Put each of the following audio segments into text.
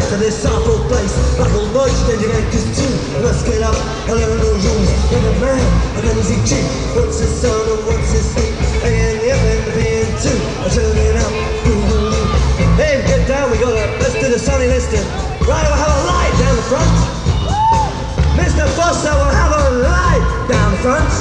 to this awful place. Buckle much, then you make us too. Let's get up and learn the rules. And a man, and then he's cheap. What's his son and what's his sleep? And the F and the B and two. I'm turning up. Hey, get down, let's do the Sonny Liston. Right, we'll have a light down the front. Mr. Foster will have a light down the front.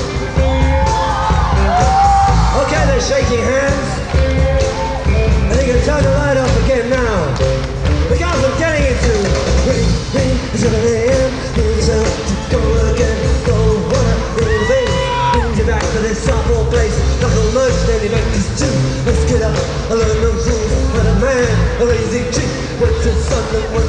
Okay, they're shaking hands. And you can turn the light off again now. Because I'm getting into ring, ring, 7 a.m. Here's up to go again. Go wanna ring the bell. Brings you back to this awful place. Knuckle merch, then you make this too. Let's get up and learn the rules. But a man, a lazy chick. What's his son and what's